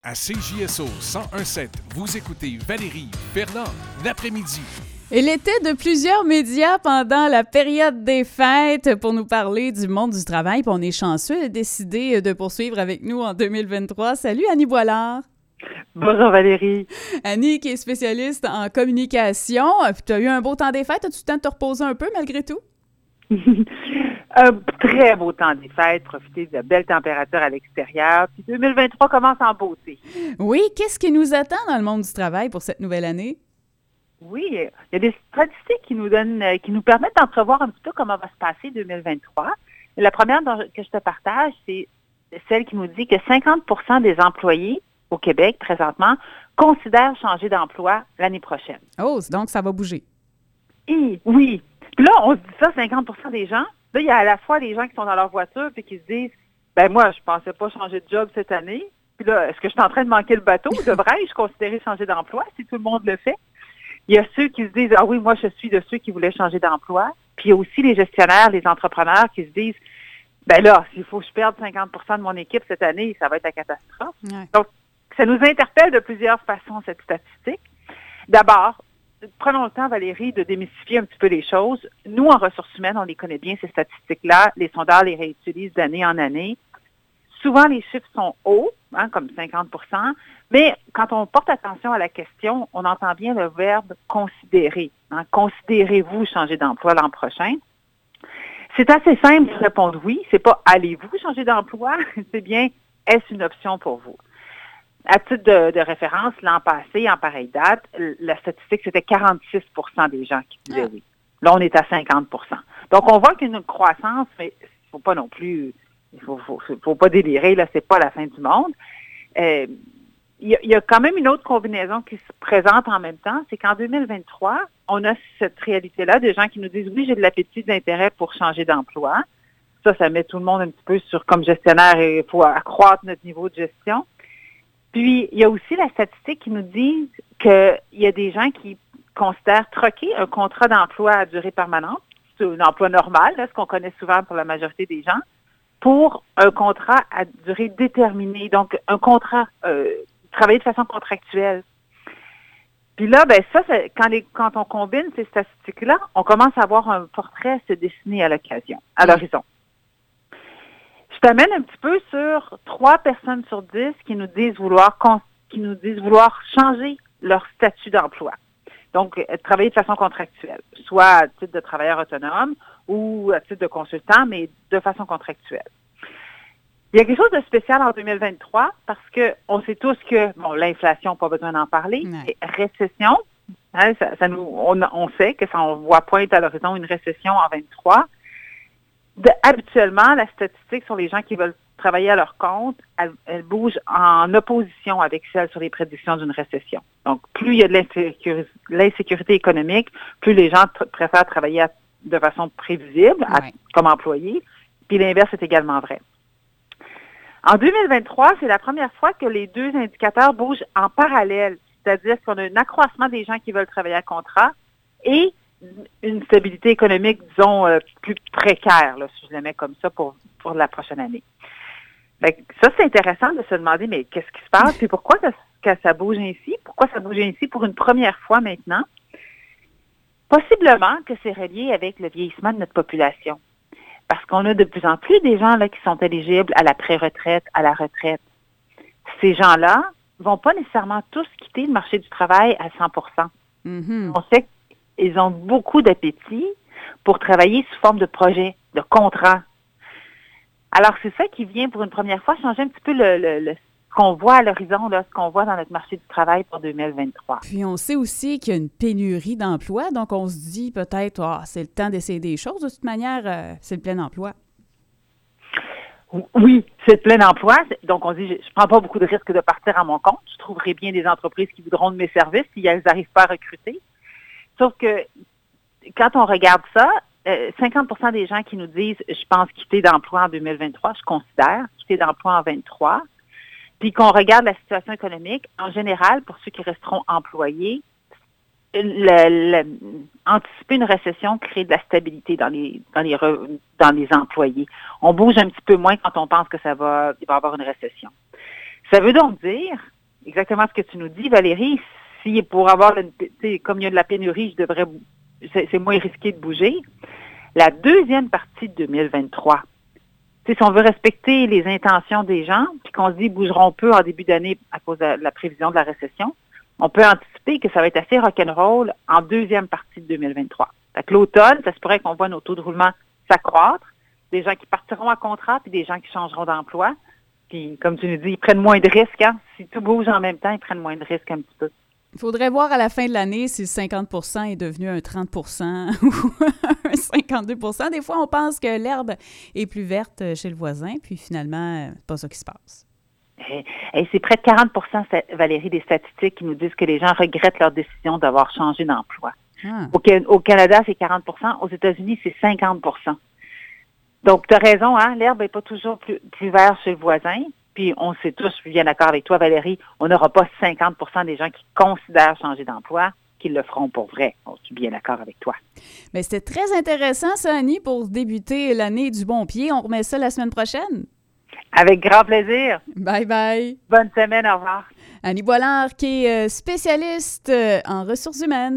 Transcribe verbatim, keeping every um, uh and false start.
À C J S O cent un sept, vous écoutez Valérie Fernand, l'après-midi. Il était de plusieurs médias pendant la période des fêtes pour nous parler du monde du travail. Puis on est chanceux de décider de poursuivre avec nous en deux mille vingt-trois. Salut Annie Boilard. Bonjour Valérie. Annie qui est spécialiste en communication. Tu as eu un beau temps des fêtes. As-tu le temps de te reposer un peu malgré tout? Un très beau temps des fêtes, profiter de belles températures à l'extérieur. Puis deux mille vingt-trois commence en beauté. Oui, qu'est-ce qui nous attend dans le monde du travail pour cette nouvelle année? Oui, il y a des statistiques qui nous donnent, qui nous permettent d'entrevoir un petit peu comment va se passer deux mille vingt-trois. La première dont, que je te partage, c'est celle qui nous dit que cinquante pour cent des employés au Québec, présentement, considèrent changer d'emploi l'année prochaine. Oh, donc ça va bouger. Et, oui. Puis là, on se dit ça, cinquante pour cent des gens. Là, il y a à la fois les gens qui sont dans leur voiture et qui se disent, ben moi, je pensais pas changer de job cette année. Puis là, est-ce que je suis en train de manquer le bateau? Devrais-je considérer changer d'emploi si tout le monde le fait? Il y a ceux qui se disent, ah oui, moi, je suis de ceux qui voulaient changer d'emploi. Puis il y a aussi les gestionnaires, les entrepreneurs qui se disent, ben là, s'il faut que je perde cinquante pour cent de mon équipe cette année, ça va être la catastrophe. Ouais. Donc, ça nous interpelle de plusieurs façons, cette statistique. D'abord, prenons le temps, Valérie, de démystifier un petit peu les choses. Nous, en ressources humaines, on les connaît bien, ces statistiques-là. Les sondeurs les réutilisent d'année en année. Souvent, les chiffres sont hauts, hein, comme cinquante pour cent, mais quand on porte attention à la question, on entend bien le verbe « considérer ». Hein. Considérez-vous changer d'emploi l'an prochain? C'est assez simple de répondre oui. C'est pas « allez-vous changer d'emploi », c'est bien « est-ce une option pour vous ». À titre de, de référence, l'an passé, en pareille date, la statistique, c'était quarante-six pour cent des gens qui disaient oui. Là, on est à cinquante pour cent. Donc, on voit qu'il y a une croissance, mais il ne faut pas non plus, il faut, faut, faut pas délirer, là, c'est pas la fin du monde. Euh, il y, a, il y a quand même une autre combinaison qui se présente en même temps, c'est qu'en deux mille vingt-trois, on a cette réalité-là de gens qui nous disent, oui, j'ai de l'appétit, de l'intérêt pour changer d'emploi. Ça, ça met tout le monde un petit peu sur, comme gestionnaire, il faut accroître notre niveau de gestion. Puis, il y a aussi la statistique qui nous dit qu'il y a des gens qui considèrent troquer un contrat d'emploi à durée permanente, c'est un emploi normal, là, ce qu'on connaît souvent pour la majorité des gens, pour un contrat à durée déterminée, donc un contrat euh, travaillé de façon contractuelle. Puis là, ben ça, c'est, quand, les, quand on combine ces statistiques-là, on commence à voir un portrait se dessiner à l'occasion, à l'horizon. Je t'amène un petit peu sur trois personnes sur dix qui nous disent vouloir qui nous disent vouloir changer leur statut d'emploi. Donc, travailler de façon contractuelle, soit à titre de travailleur autonome ou à titre de consultant, mais de façon contractuelle. Il y a quelque chose de spécial en deux mille vingt-trois parce que on sait tous que, bon, l'inflation, pas besoin d'en parler, Ouais. récession, hein, ça, ça nous, on, on sait que ça, on voit pointe à l'horizon une récession en vingt-trois. De, habituellement, la statistique sur les gens qui veulent travailler à leur compte, elle, elle bouge en opposition avec celle sur les prédictions d'une récession. Donc, plus il y a de l'insécurité, l'insécurité économique, plus les gens t- préfèrent travailler à, de façon prévisible à, Ouais. comme employés, puis l'inverse est également vrai. En deux mille vingt-trois, c'est la première fois que les deux indicateurs bougent en parallèle, c'est-à-dire qu'on a un accroissement des gens qui veulent travailler à contrat et une stabilité économique, disons, euh, plus précaire, là, si je le mets comme ça, pour, pour la prochaine année. Fait que ça, c'est intéressant de se demander, mais qu'est-ce qui se passe? Puis pourquoi que, que ça bouge ainsi? Pourquoi ça bouge ainsi pour une première fois maintenant? Possiblement que c'est relié avec le vieillissement de notre population. Parce qu'on a de plus en plus des gens là qui sont éligibles à la pré-retraite, à la retraite. Ces gens-là vont pas nécessairement tous quitter le marché du travail à cent pour cent. Mm-hmm. On sait qu'ils ont beaucoup d'appétit pour travailler sous forme de projet, de contrat. Alors, c'est ça qui vient pour une première fois changer un petit peu le, le, le ce qu'on voit à l'horizon, là, ce qu'on voit dans notre marché du travail pour deux mille vingt-trois. Puis on sait aussi qu'il y a une pénurie d'emplois, donc on se dit peut-être, ah, c'est le temps d'essayer des choses. De toute manière, euh, c'est le plein emploi. Oui, c'est le plein emploi. Donc, on dit, je ne prends pas beaucoup de risques de partir à mon compte. Je trouverai bien des entreprises qui voudront de mes services si elles n'arrivent pas à recruter. Sauf que quand on regarde ça, euh, cinquante pour cent des gens qui nous disent « je pense quitter d'emploi en deux mille vingt-trois », je considère quitter d'emploi en vingt-trois, puis qu'on regarde la situation économique, en général, pour ceux qui resteront employés, le, le, anticiper une récession crée de la stabilité dans les dans les dans les employés. On bouge un petit peu moins quand on pense que ça va il va y avoir une récession. Ça veut donc dire exactement ce que tu nous dis, Valérie. Si pour avoir, une, comme il y a de la pénurie, je devrais, c'est, c'est moins risqué de bouger. La deuxième partie de deux mille vingt-trois, si on veut respecter les intentions des gens, puis qu'on se dit bougeront peu en début d'année à cause de la prévision de la récession, on peut anticiper que ça va être assez rock'n'roll en deuxième partie de deux mille vingt-trois. Fait que l'automne, ça se pourrait qu'on voit nos taux de roulement s'accroître, des gens qui partiront à contrat, puis des gens qui changeront d'emploi. Puis, comme tu nous dis, ils prennent moins de risques. Hein? Si tout bouge en même temps, ils prennent moins de risques un petit peu. Il faudrait voir à la fin de l'année si le cinquante pour cent est devenu un trente pour cent ou un cinquante-deux pour cent. Des fois, on pense que l'herbe est plus verte chez le voisin, puis finalement, c'est pas ça qui se passe. Et, et c'est près de quarante pour cent, Valérie, des statistiques qui nous disent que les gens regrettent leur décision d'avoir changé d'emploi. Ah. Au, au Canada, c'est quarante pour cent. Aux États-Unis, c'est cinquante pour cent. Donc, tu as raison, hein? L'herbe n'est pas toujours plus, plus verte chez le voisin. Puis, on sait tous, je suis bien d'accord avec toi, Valérie, on n'aura pas cinquante pour cent des gens qui considèrent changer d'emploi qui le feront pour vrai. Oh, je suis bien d'accord avec toi. Mais c'était très intéressant, ça, Annie, pour débuter l'année du bon pied. On remet ça la semaine prochaine. Avec grand plaisir. Bye bye. Bonne semaine, au revoir. Annie Boilard, qui est spécialiste en ressources humaines.